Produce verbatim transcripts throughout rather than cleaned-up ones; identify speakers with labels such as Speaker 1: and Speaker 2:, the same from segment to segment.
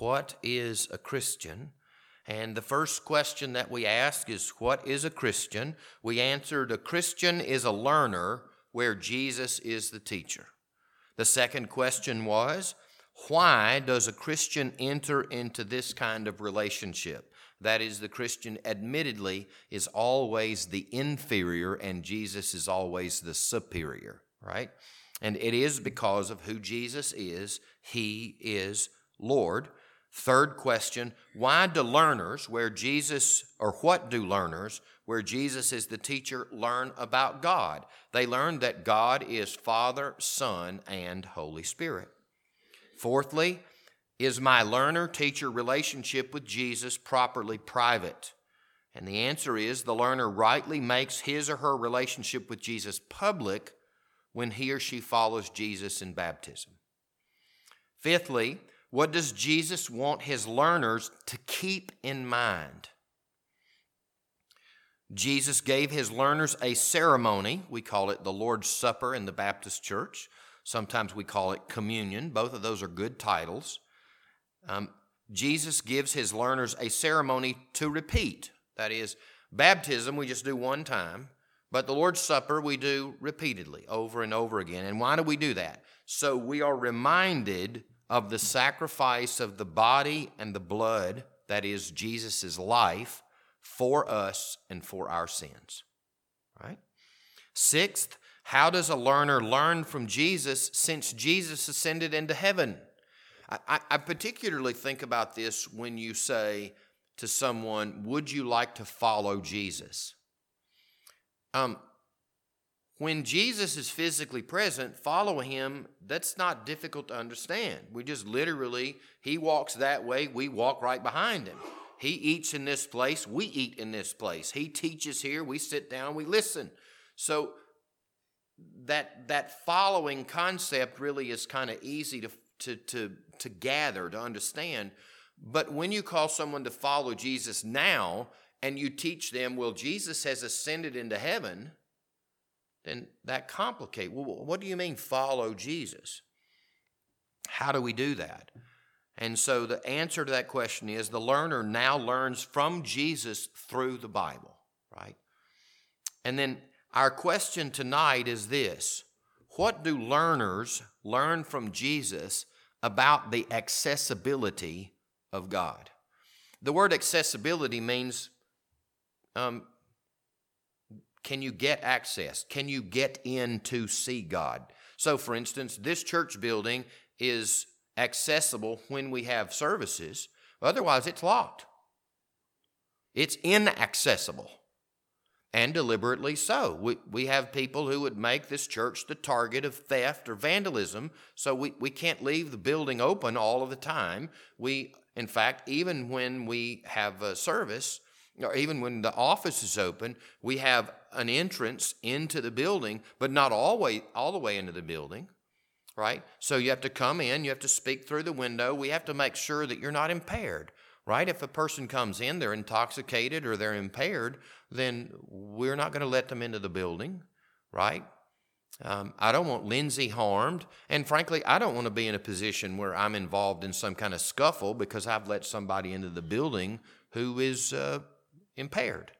Speaker 1: what is a Christian? And the first question that we ask is, what is a Christian? We answered, a Christian is a learner where Jesus is the teacher. The second question was, why does a Christian enter into this kind of relationship? That is, the Christian admittedly is always the inferior and Jesus is always the superior, right? And it is because of who Jesus is. He is Lord. Third question, why do learners, where Jesus, or what do learners, where Jesus is the teacher, learn about God? They learn that God is Father, Son, and Holy Spirit. Fourthly, is my learner-teacher relationship with Jesus properly private? And the answer is the learner rightly makes his or her relationship with Jesus public when he or she follows Jesus in baptism. Fifthly, what does Jesus want his learners to keep in mind? Jesus gave his learners a ceremony. We call it the Lord's Supper in the Baptist Church. Sometimes we call it communion. Both of those are good titles. Um, Jesus gives his learners a ceremony to repeat. That is, baptism we just do one time, but the Lord's Supper we do repeatedly, over and over again. And why do we do that? So we are reminded of the sacrifice of the body and the blood, that is Jesus' life, for us and for our sins. Right? Sixth, how does a learner learn from Jesus since Jesus ascended into heaven? I, I, I particularly think about this when you say to someone, would you like to follow Jesus? Um, When Jesus is physically present, follow him, that's not difficult to understand. We just literally, he walks that way, we walk right behind him. He eats in this place, we eat in this place. He teaches here, we sit down, we listen. So that that following concept really is kind of easy to, to, to, to gather, to understand. But when you call someone to follow Jesus now, and you teach them, well, Jesus has ascended into heaven, then that complicates. Well, what do you mean follow Jesus? How do we do that? And so the answer to that question is the learner now learns from Jesus through the Bible, right? And then our question tonight is this: what do learners learn from Jesus about the accessibility of God? The word accessibility means um, can you get access? Can you get in to see God? So, for instance, this church building is accessible when we have services. Otherwise, it's locked. It's inaccessible, and deliberately so. We, we have people who would make this church the target of theft or vandalism, so we, we can't leave the building open all of the time. We, in fact, even when we have a service, or even when the office is open, we have an entrance into the building, but not all, way, all the way into the building, right? So you have to come in, you have to speak through the window. We have to make sure that you're not impaired, right? If a person comes in, they're intoxicated or they're impaired, then we're not going to let them into the building, right? Um, I don't want Lindsay harmed, and frankly, I don't want to be in a position where I'm involved in some kind of scuffle because I've let somebody into the building who is uh, impaired.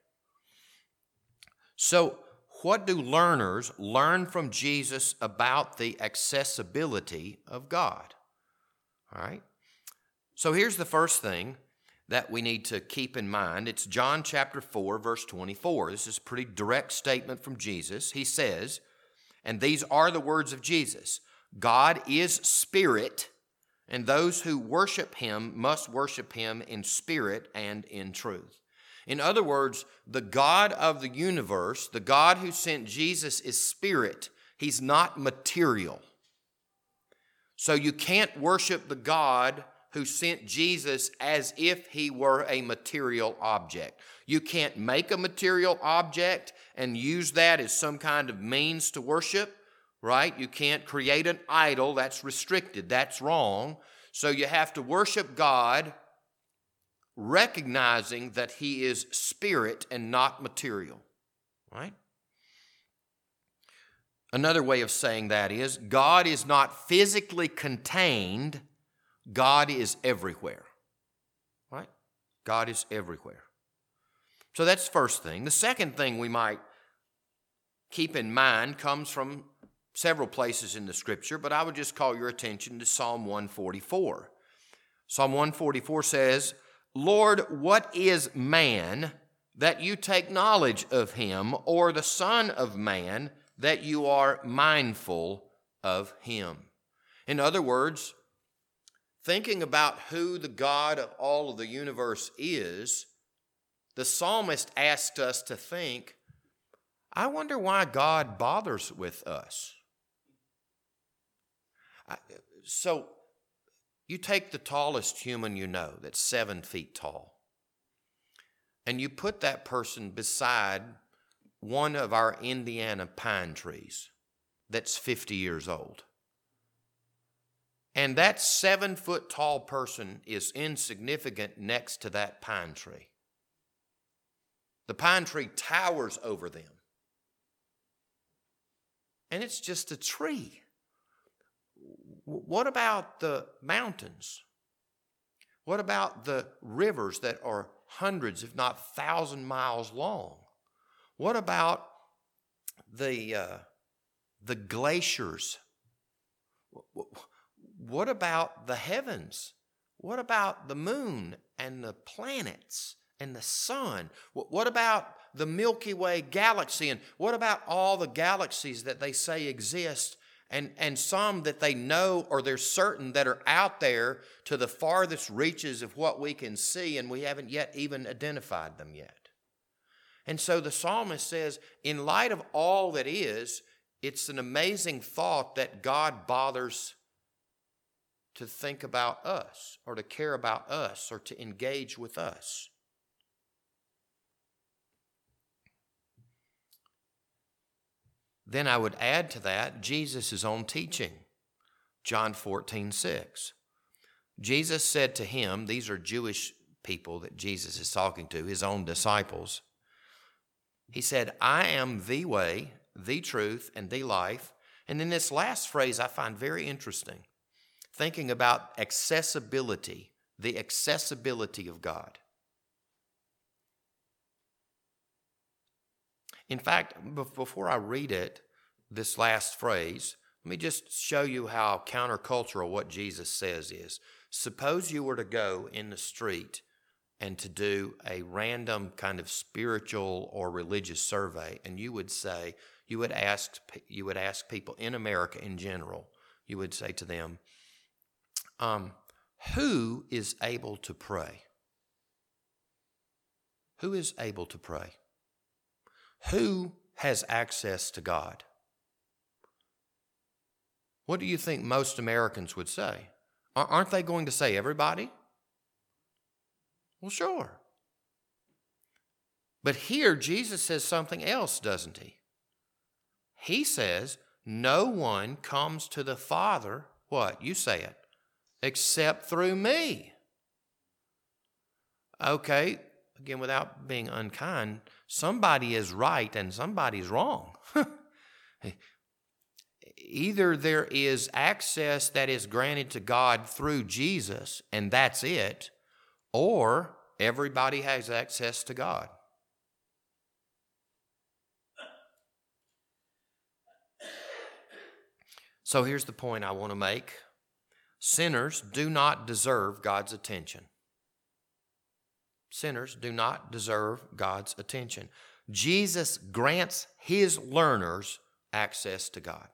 Speaker 1: So, what do learners learn from Jesus about the accessibility of God? All right. So here's the first thing that we need to keep in mind. It's John chapter four, verse twenty-four. This is a pretty direct statement from Jesus. He says, and these are the words of Jesus, God is spirit, and those who worship him must worship him in spirit and in truth. In other words, the God of the universe, the God who sent Jesus, is spirit. He's not material. So you can't worship the God who sent Jesus as if he were a material object. You can't make a material object and use that as some kind of means to worship, right? You can't create an idol. That's restricted. That's wrong. So you have to worship God recognizing that he is spirit and not material, right? Another way of saying that is God is not physically contained. God is everywhere, right? God is everywhere. So that's the first thing. The second thing we might keep in mind comes from several places in the Scripture, but I would just call your attention to Psalm one forty-four. Psalm one forty-four says, Lord, what is man that you take knowledge of him, or the son of man that you are mindful of him? In other words, thinking about who the God of all of the universe is, the psalmist asked us to think, I wonder why God bothers with us. So you take the tallest human you know, that's seven feet tall, and you put that person beside one of our Indiana pine trees that's fifty years old. And that seven foot tall person is insignificant next to that pine tree. The pine tree towers over them. And it's just a tree. What about the mountains? What about the rivers that are hundreds, if not thousand miles long? What about the, uh, the glaciers? What about the heavens? What about the moon and the planets and the sun? What about the Milky Way galaxy? And what about all the galaxies that they say exist, and, and some that they know or they're certain that are out there to the farthest reaches of what we can see, and we haven't yet even identified them yet? And so the psalmist says, in light of all that is, it's an amazing thought that God bothers to think about us, or to care about us, or to engage with us. Then I would add to that Jesus' own teaching, John fourteen six. Jesus said to him, these are Jewish people that Jesus is talking to, his own disciples. He said, I am the way, the truth, and the life. And then this last phrase I find very interesting, thinking about accessibility, the accessibility of God. In fact, before I read it, this last phrase, let me just show you how countercultural what Jesus says is. Suppose you were to go in the street and to do a random kind of spiritual or religious survey, and you would say, you would ask, you would ask people in America in general, you would say to them, um, who is able to pray? Who is able to pray? Who has access to God? What do you think most Americans would say? Aren't they going to say everybody? Well, sure. But here Jesus says something else, doesn't he? He says, no one comes to the Father, what? You say it, except through me. Okay, again, without being unkind, somebody is right and somebody's wrong. Either there is access that is granted to God through Jesus, and that's it, or everybody has access to God. So here's the point I want to make. Sinners do not deserve God's attention. Sinners do not deserve God's attention. Jesus grants his learners access to God.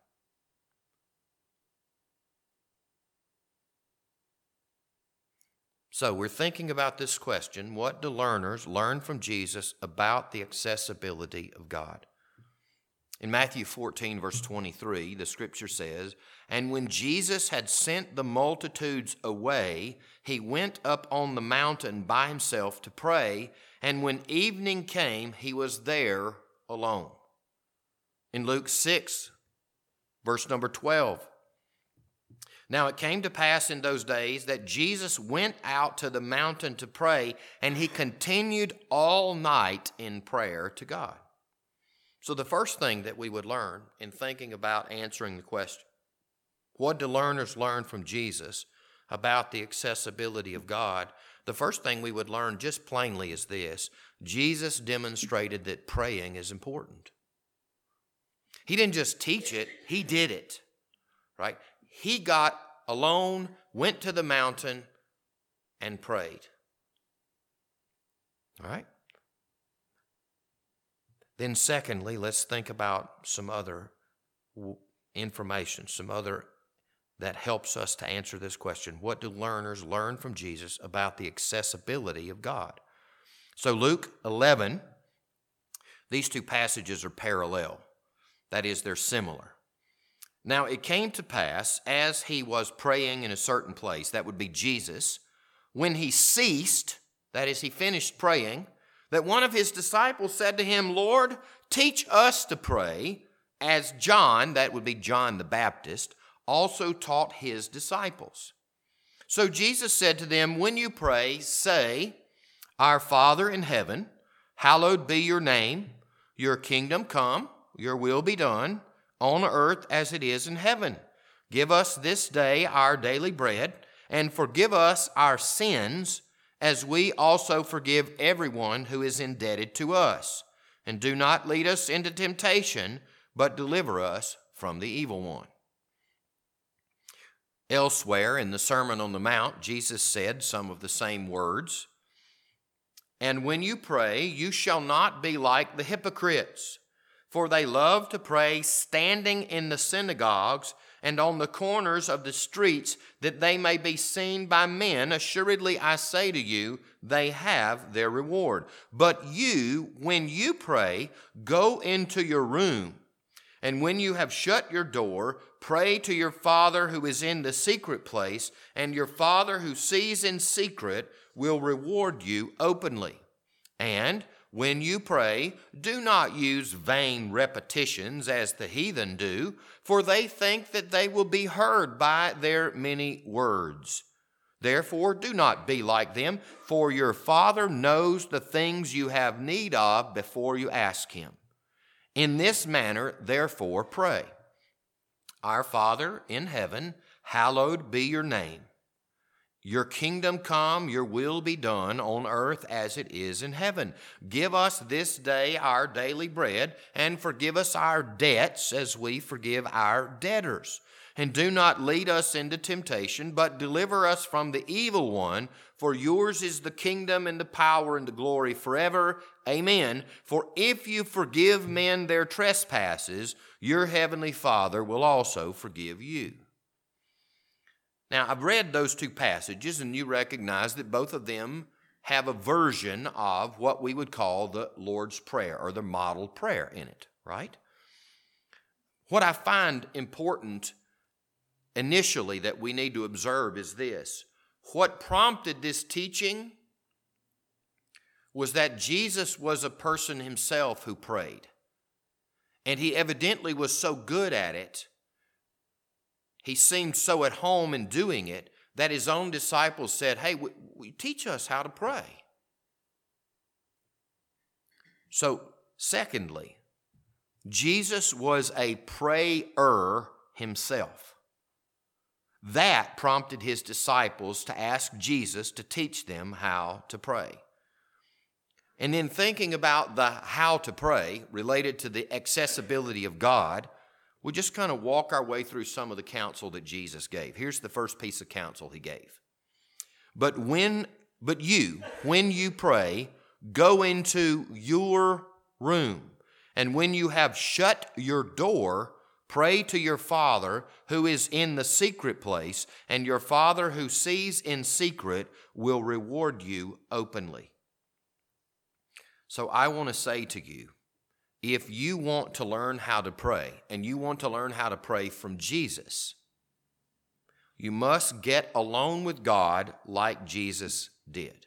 Speaker 1: So we're thinking about this question, what do learners learn from Jesus about the accessibility of God? In Matthew fourteen, verse twenty-three, the scripture says, and when Jesus had sent the multitudes away, he went up on the mountain by himself to pray, and when evening came, he was there alone. In Luke six, verse number twelve, now it came to pass in those days that Jesus went out to the mountain to pray, and he continued all night in prayer to God. So the first thing that we would learn in thinking about answering the question, what do learners learn from Jesus about the accessibility of God, the first thing we would learn just plainly is this: Jesus demonstrated that praying is important. He didn't just teach it, he did it, right? He got alone, went to the mountain, and prayed. All right? Then secondly, let's think about some other information, some other that helps us to answer this question. What do learners learn from Jesus about the accessibility of God? So Luke eleven, these two passages are parallel. That is, they're similar. Now it came to pass, as he was praying in a certain place, that would be Jesus, when he ceased, that is, he finished praying, that one of his disciples said to him, Lord, teach us to pray, as John, that would be John the Baptist, also taught his disciples. So Jesus said to them, when you pray, say, Our Father in heaven, hallowed be your name, your kingdom come, your will be done, on earth as it is in heaven. Give us this day our daily bread, and forgive us our sins, as we also forgive everyone who is indebted to us. And do not lead us into temptation, but deliver us from the evil one. Elsewhere in the Sermon on the Mount, Jesus said some of the same words. And when you pray, you shall not be like the hypocrites, for they love to pray standing in the synagogues and on the corners of the streets, that they may be seen by men. Assuredly, I say to you, they have their reward. But you, when you pray, go into your room, and when you have shut your door, pray to your Father who is in the secret place, and your Father who sees in secret will reward you openly. And when you pray, do not use vain repetitions as the heathen do, for they think that they will be heard by their many words. Therefore, do not be like them, for your Father knows the things you have need of before you ask him. In this manner, therefore, pray. Our Father in heaven, hallowed be your name. Your kingdom come, your will be done on earth as it is in heaven. Give us this day our daily bread, and forgive us our debts as we forgive our debtors. And do not lead us into temptation, but deliver us from the evil one. For yours is the kingdom and the power and the glory forever. Amen. For if you forgive men their trespasses, your heavenly Father will also forgive you. Now, I've read those two passages, and you recognize that both of them have a version of what we would call the Lord's Prayer, or the model prayer in it, right? What I find important initially that we need to observe is this. What prompted this teaching was that Jesus was a person himself who prayed. And he evidently was so good at it, he seemed so at home in doing it, that his own disciples said, hey, w- w- teach us how to pray. So, secondly, Jesus was a prayer himself. That prompted his disciples to ask Jesus to teach them how to pray. And then thinking about the how to pray related to the accessibility of God, we just kind of walk our way through some of the counsel that Jesus gave. Here's the first piece of counsel he gave. But when, but you, when you pray, go into your room, and when you have shut your door, pray to your Father who is in the secret place, and your Father who sees in secret will reward you openly. So I want to say to you, if you want to learn how to pray, and you want to learn how to pray from Jesus, you must get alone with God like Jesus did.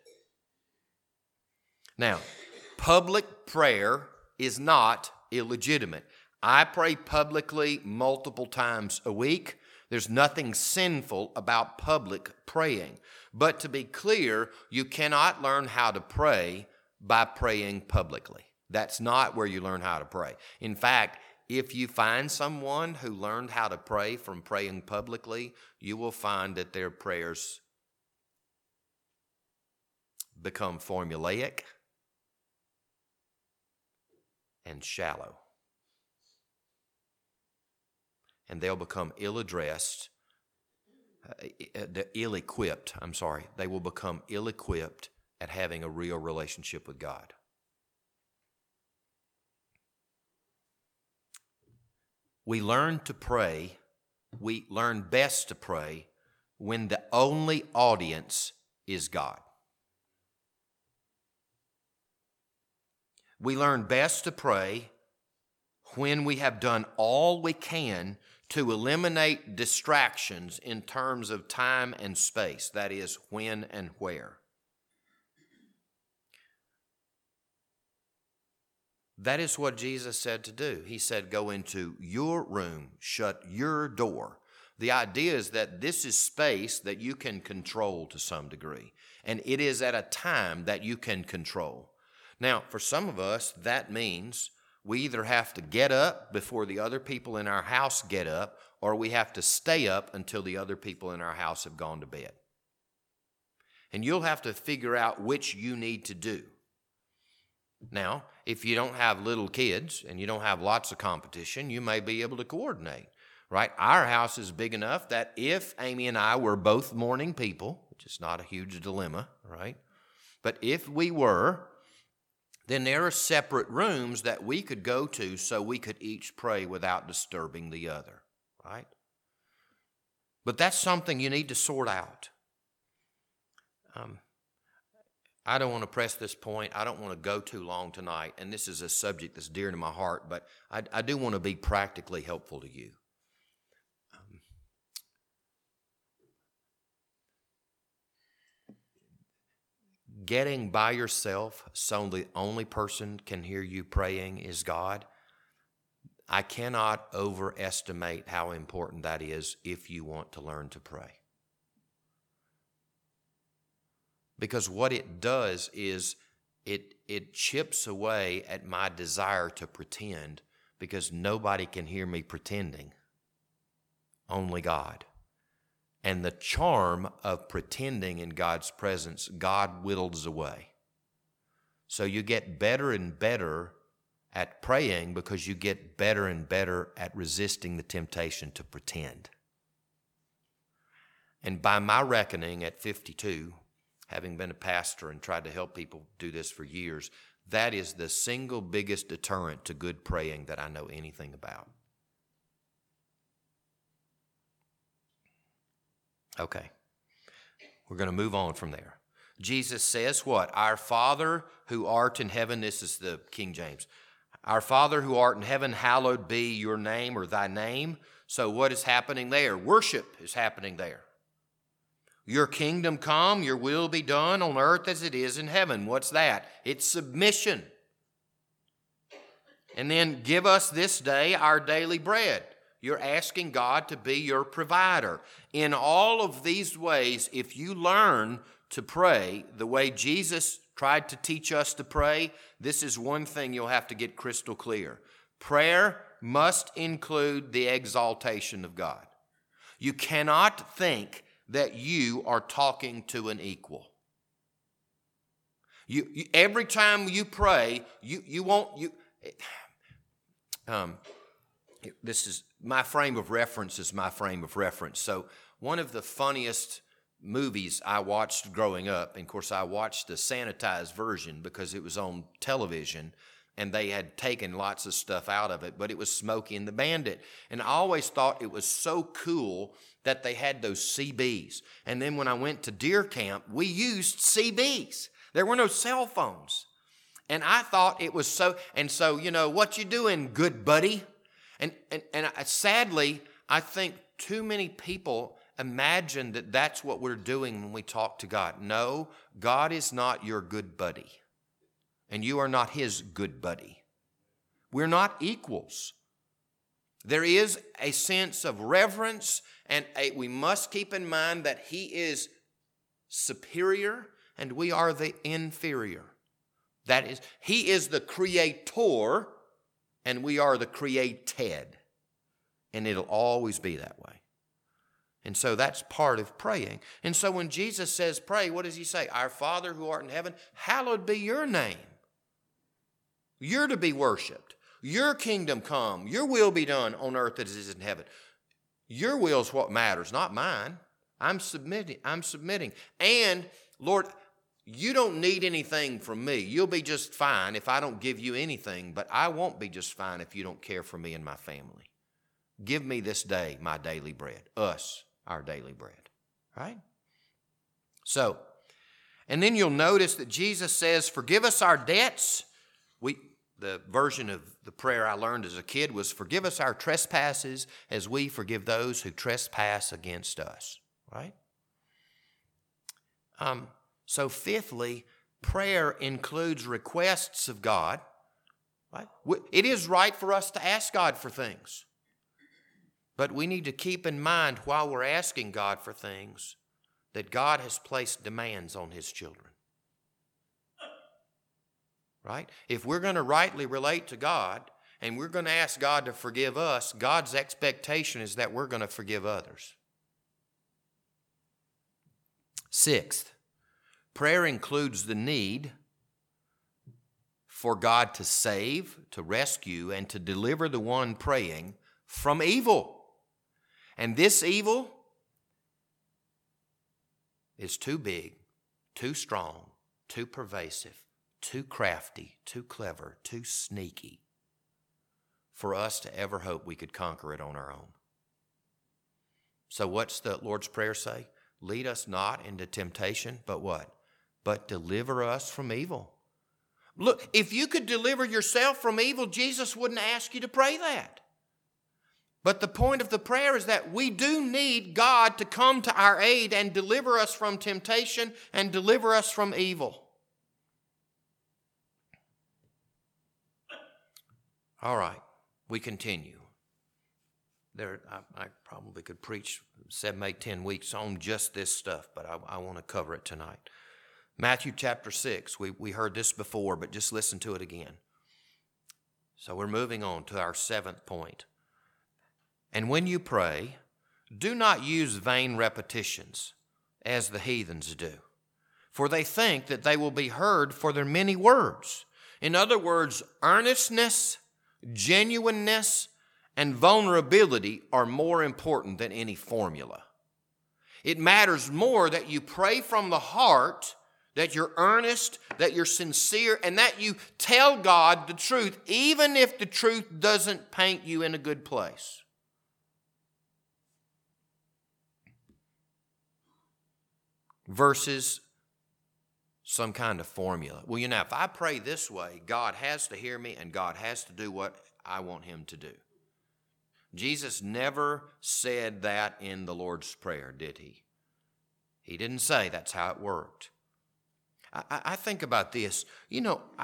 Speaker 1: Now, public prayer is not illegitimate. I pray publicly multiple times a week. There's nothing sinful about public praying. But to be clear, you cannot learn how to pray by praying publicly. That's not where you learn how to pray. In fact, if you find someone who learned how to pray from praying publicly, you will find that their prayers become formulaic and shallow. And they'll become ill-addressed, uh, ill-equipped, I'm sorry. They will become ill-equipped at having a real relationship with God. We learn to pray, we learn best to pray when the only audience is God. We learn best to pray when we have done all we can to eliminate distractions in terms of time and space, that is, when and where. That is what Jesus said to do. He said, go into your room, shut your door. The idea is that this is space that you can control to some degree, and it is at a time that you can control. Now, for some of us, that means we either have to get up before the other people in our house get up, or we have to stay up until the other people in our house have gone to bed. And you'll have to figure out which you need to do. Now, if you don't have little kids and you don't have lots of competition, you may be able to coordinate, right? Our house is big enough that if Amy and I were both morning people, which is not a huge dilemma, right? But if we were, then there are separate rooms that we could go to so we could each pray without disturbing the other, right? But that's something you need to sort out. Um, I don't want to press this point. I don't want to go too long tonight, and this is a subject that's dear to my heart, but I, I do want to be practically helpful to you. Um, getting by yourself so the only person can hear you praying is God, I cannot overestimate how important that is if you want to learn to pray. Because what it does is it it chips away at my desire to pretend, because nobody can hear me pretending, only God. And the charm of pretending in God's presence, God whittles away. So you get better and better at praying because you get better and better at resisting the temptation to pretend. And by my reckoning at fifty-two, having been a pastor and tried to help people do this for years, that is the single biggest deterrent to good praying that I know anything about. Okay, we're going to move on from there. Jesus says what? Our Father who art in heaven, this is the King James. Our Father who art in heaven, hallowed be your name or thy name. So what is happening there? Worship is happening there. Your kingdom come, your will be done on earth as it is in heaven. What's that? It's submission. And then give us this day our daily bread. You're asking God to be your provider. In all of these ways, if you learn to pray the way Jesus tried to teach us to pray, this is one thing you'll have to get crystal clear. Prayer must include the exaltation of God. You cannot think that you are talking to an equal. You, you every time you pray, you you won't you. Um, this is my frame of reference. Is my frame of reference. So one of the funniest movies I watched growing up, and of course I watched the sanitized version because it was on television, and they had taken lots of stuff out of it, but it was Smokey and the Bandit. And I always thought it was so cool that they had those C Bs. And then when I went to deer camp, we used C Bs. There were no cell phones. And I thought it was so, and so, you know, what you doing, good buddy? And, and, and I, sadly, I think too many people imagine that that's what we're doing when we talk to God. No, God is not your good buddy. And you are not his good buddy. We're not equals. There is a sense of reverence, and a, we must keep in mind that he is superior and we are the inferior. That is, he is the creator and we are the created. And it'll always be that way. And so that's part of praying. And so when Jesus says pray, what does he say? Our Father who art in heaven, hallowed be your name. You're to be worshiped. Your kingdom come. Your will be done on earth as it is in heaven. Your will is what matters, not mine. I'm submitting. I'm submitting. And Lord, you don't need anything from me. You'll be just fine if I don't give you anything, but I won't be just fine if you don't care for me and my family. Give me this day my daily bread. Us, our daily bread. Right? So, and then you'll notice that Jesus says, forgive us our debts. We, the version of the prayer I learned as a kid was, forgive us our trespasses as we forgive those who trespass against us. Right? Um, so fifthly, prayer includes requests of God. Right? It is right for us to ask God for things. But we need to keep in mind while we're asking God for things that God has placed demands on his children. Right? If we're going to rightly relate to God and we're going to ask God to forgive us, God's expectation is that we're going to forgive others. Sixth, prayer includes the need for God to save, to rescue, and to deliver the one praying from evil. And this evil is too big, too strong, too pervasive, too crafty, too clever, too sneaky for us to ever hope we could conquer it on our own. So what's the Lord's Prayer say? Lead us not into temptation, but what? But deliver us from evil. Look, if you could deliver yourself from evil, Jesus wouldn't ask you to pray that. But the point of the prayer is that we do need God to come to our aid and deliver us from temptation and deliver us from evil. All right, we continue. There, I, I probably could preach seven, eight, ten weeks on just this stuff, but I, I want to cover it tonight. Matthew chapter six, we, we heard this before, but just listen to it again. So we're moving on to our seventh point. And when you pray, do not use vain repetitions, as the heathens do, for they think that they will be heard for their many words. In other words, earnestness, genuineness, and vulnerability are more important than any formula. It matters more that you pray from the heart, that you're earnest, that you're sincere, and that you tell God the truth, even if the truth doesn't paint you in a good place. Versus some kind of formula. Well, you know, if I pray this way, God has to hear me and God has to do what I want him to do. Jesus never said that in the Lord's Prayer, did he? He didn't say that's how it worked. I, I think about this. You know, I,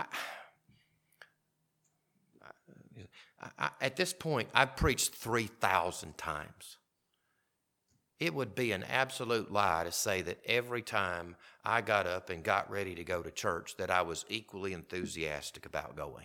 Speaker 1: I, at this point, I've preached three thousand times. It would be an absolute lie to say that every time I got up and got ready to go to church that I was equally enthusiastic about going.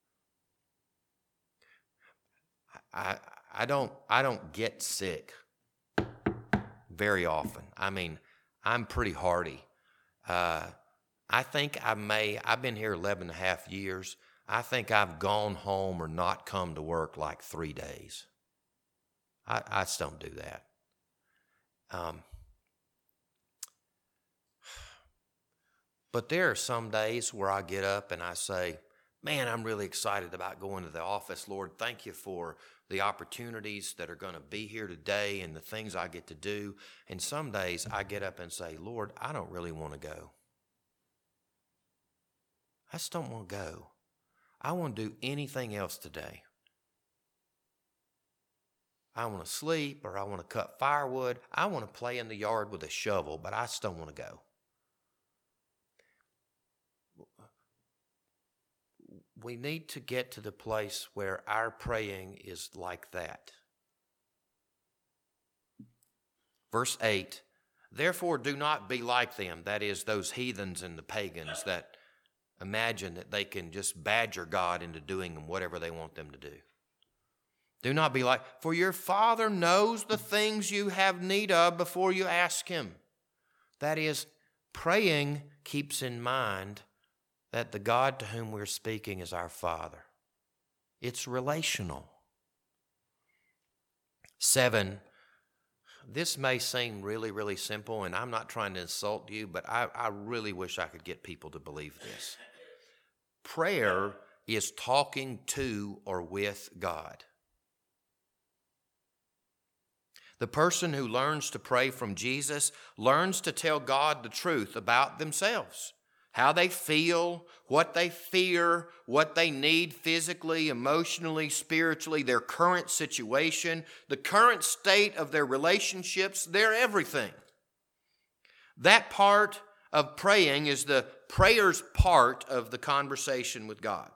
Speaker 1: I, I, don't, I don't get sick very often. I mean, I'm pretty hardy. Uh, I think I may, I've been here eleven and a half years. I think I've gone home or not come to work like three days. I, I just don't do that. Um, but there are some days where I get up and I say, man, I'm really excited about going to the office. Lord, thank you for the opportunities that are going to be here today and the things I get to do. And some days I get up and say, Lord, I don't really want to go. I just don't want to go. I want to do anything else today. I want to sleep, or I want to cut firewood. I want to play in the yard with a shovel, but I just don't want to go. We need to get to the place where our praying is like that. Verse eight, therefore do not be like them, that is, those heathens and the pagans that imagine that they can just badger God into doing whatever they want them to do. Do not be like, for your Father knows the things you have need of before you ask Him. That is, praying keeps in mind that the God to whom we're speaking is our Father. It's relational. Seven, this may seem really, really simple, and I'm not trying to insult you, but I, I really wish I could get people to believe this. Prayer is talking to or with God. The person who learns to pray from Jesus learns to tell God the truth about themselves, how they feel, what they fear, what they need physically, emotionally, spiritually, their current situation, the current state of their relationships, their everything. That part of praying is the prayer's part of the conversation with God.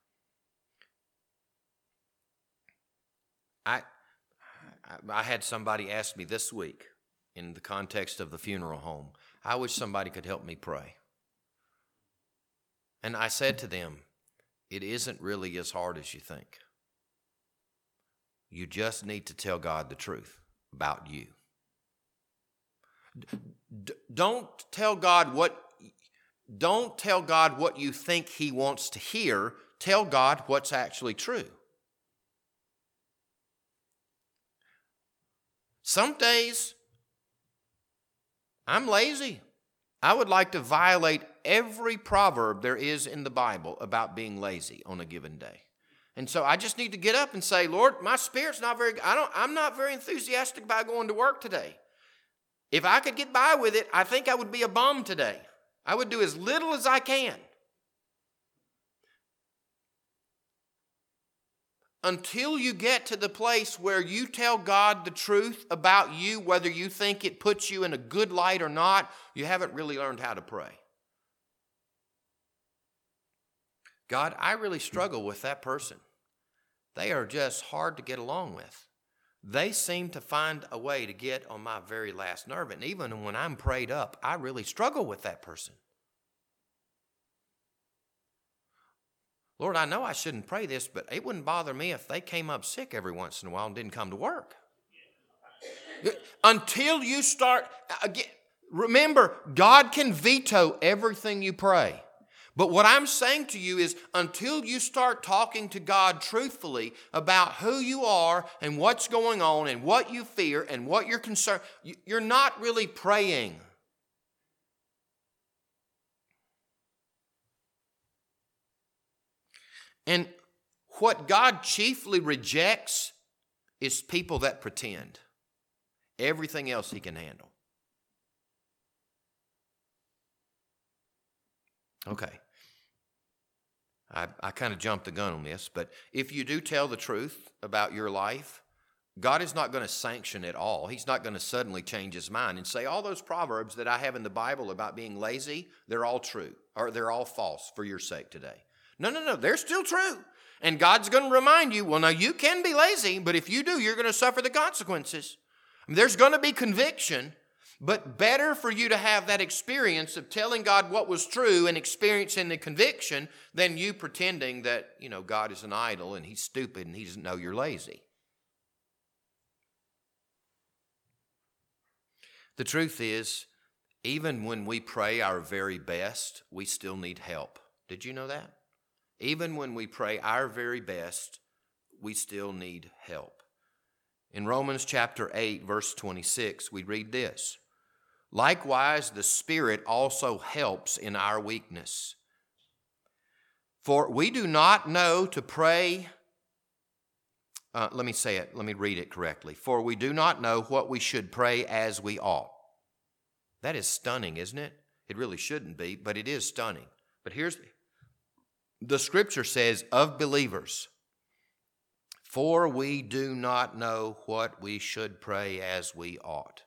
Speaker 1: I I had somebody ask me this week in the context of the funeral home, I wish somebody could help me pray. And I said to them, it isn't really as hard as you think. You just need to tell God the truth about you. D- don't tell God what don't tell God what you think He wants to hear. Tell God what's actually true. Some days, I'm lazy. I would like to violate every proverb there is in the Bible about being lazy on a given day. And so I just need to get up and say, Lord, my spirit's not very, I don't, I'm not very enthusiastic about going to work today. If I could get by with it, I think I would be a bum today. I would do as little as I can. Until you get to the place where you tell God the truth about you, whether you think it puts you in a good light or not, you haven't really learned how to pray. God, I really struggle with that person. They are just hard to get along with. They seem to find a way to get on my very last nerve. And even when I'm prayed up, I really struggle with that person. Lord, I know I shouldn't pray this, but it wouldn't bother me if they came up sick every once in a while and didn't come to work. Until you start, again, remember, God can veto everything you pray. But what I'm saying to you is until you start talking to God truthfully about who you are and what's going on and what you fear and what you're concerned, you're not really praying. And what God chiefly rejects is people that pretend. Everything else He can handle. Okay. I, I kind of jumped the gun on this, but if you do tell the truth about your life, God is not going to sanction it all. He's not going to suddenly change His mind and say, all those proverbs that I have in the Bible about being lazy, they're all true, or they're all false for your sake today. No, no, no, they're still true. And God's going to remind you, well, now you can be lazy, but if you do, you're going to suffer the consequences. I mean, there's going to be conviction, but better for you to have that experience of telling God what was true and experiencing the conviction than you pretending that, you know, God is an idol and He's stupid and He doesn't know you're lazy. The truth is, even when we pray our very best, we still need help. Did you know that? Even when we pray our very best, we still need help. In Romans chapter eight, verse twenty-six, we read this. Likewise, the Spirit also helps in our weakness. For we do not know to pray, uh, let me say it, let me read it correctly. For we do not know what we should pray as we ought. That is stunning, isn't it? It really shouldn't be, but it is stunning. But here's the The Scripture says, of believers, for we do not know what we should pray as we ought.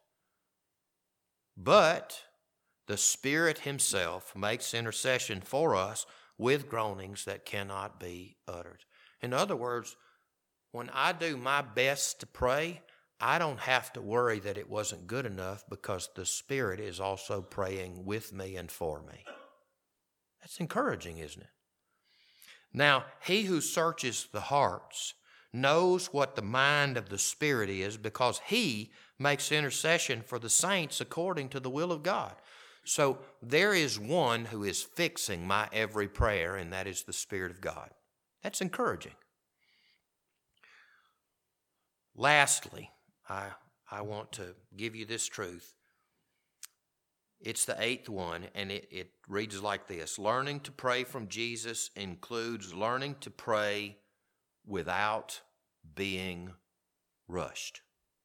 Speaker 1: But the Spirit Himself makes intercession for us with groanings that cannot be uttered. In other words, when I do my best to pray, I don't have to worry that it wasn't good enough because the Spirit is also praying with me and for me. That's encouraging, isn't it? Now, he who searches the hearts knows what the mind of the Spirit is, because he makes intercession for the saints according to the will of God. So there is one who is fixing my every prayer, and that is the Spirit of God. That's encouraging. Lastly, I, I want to give you this truth. It's the eighth one, and it, it reads like this. Learning to pray from Jesus includes learning to pray without being rushed.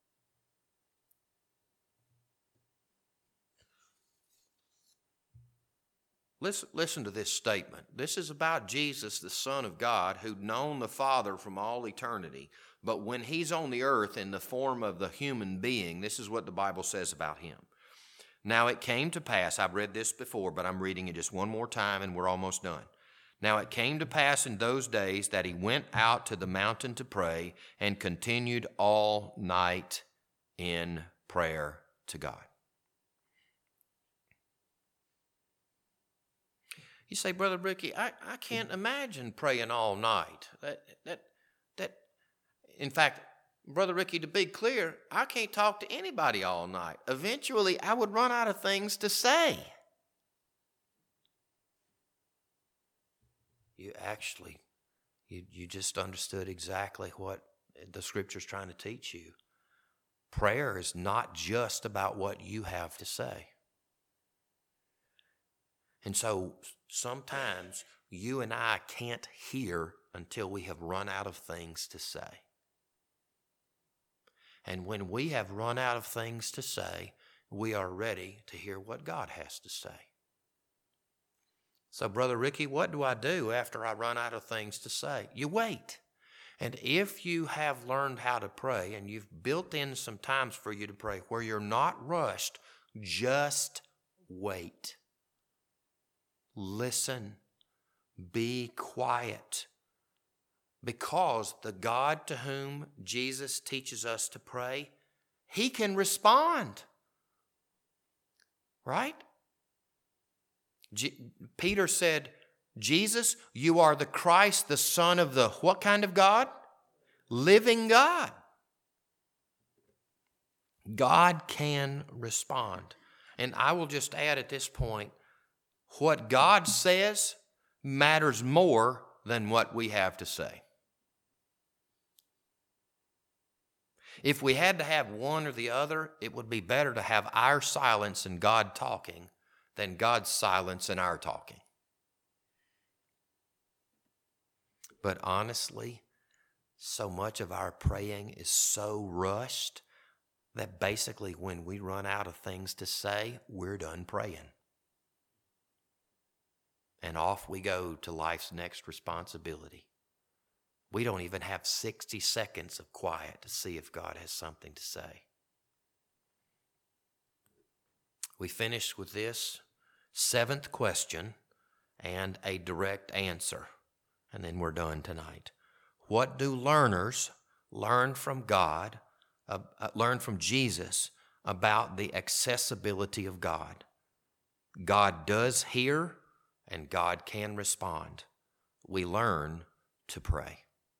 Speaker 1: Listen, listen to this statement. This is about Jesus, the Son of God, who'd known the Father from all eternity. But when he's on the earth in the form of the human being, this is what the Bible says about him. Now it came to pass, I've read this before, but I'm reading it just one more time and we're almost done. Now it came to pass in those days that he went out to the mountain to pray and continued all night in prayer to God. You say, Brother Ricky, I, I can't imagine praying all night. That, that, that. In fact, Brother Ricky, to be clear, I can't talk to anybody all night. Eventually, I would run out of things to say. You actually, you, you just understood exactly what the Scripture's trying to teach you. Prayer is not just about what you have to say. And so sometimes you and I can't hear until we have run out of things to say. And when we have run out of things to say, we are ready to hear what God has to say. So, Brother Ricky, what do I do after I run out of things to say? You wait. And if you have learned how to pray and you've built in some times for you to pray where you're not rushed, just wait. Listen. Be quiet. Because the God to whom Jesus teaches us to pray, he can respond. Right? G- Peter said, Jesus, you are the Christ, the Son of the what kind of God? Living God. God can respond. And I will just add at this point, what God says matters more than what we have to say. If we had to have one or the other, it would be better to have our silence and God talking than God's silence and our talking. But honestly, so much of our praying is so rushed that basically when we run out of things to say, we're done praying. And off we go to life's next responsibility. We don't even have sixty seconds of quiet to see if God has something to say. We finish with this seventh question and a direct answer, and then we're done tonight. What do learners learn from God, uh, uh, learn from Jesus about the accessibility of God? God does hear, and God can respond. We learn to pray.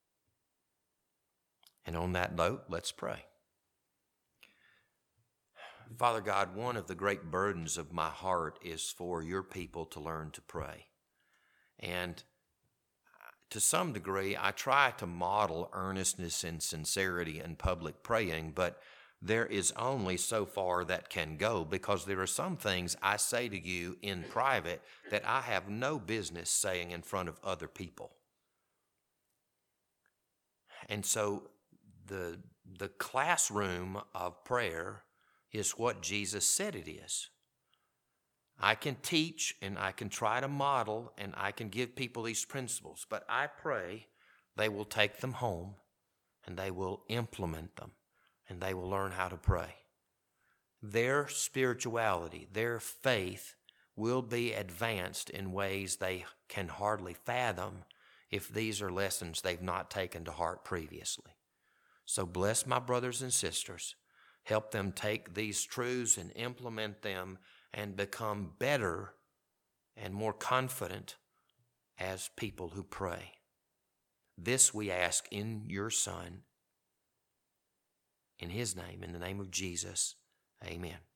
Speaker 1: And on that note, let's pray. Father God, one of the great burdens of my heart is for your people to learn to pray. And to some degree, I try to model earnestness and sincerity in public praying, but there is only so far that can go, because there are some things I say to you in private that I have no business saying in front of other people. And so the, the classroom of prayer is what Jesus said it is. I can teach and I can try to model and I can give people these principles, but I pray they will take them home and they will implement them and they will learn how to pray. Their spirituality, their faith will be advanced in ways they can hardly fathom if these are lessons they've not taken to heart previously. So bless my brothers and sisters. Help them take these truths and implement them and become better and more confident as people who pray. This we ask in your Son, in his name, in the name of Jesus. Amen.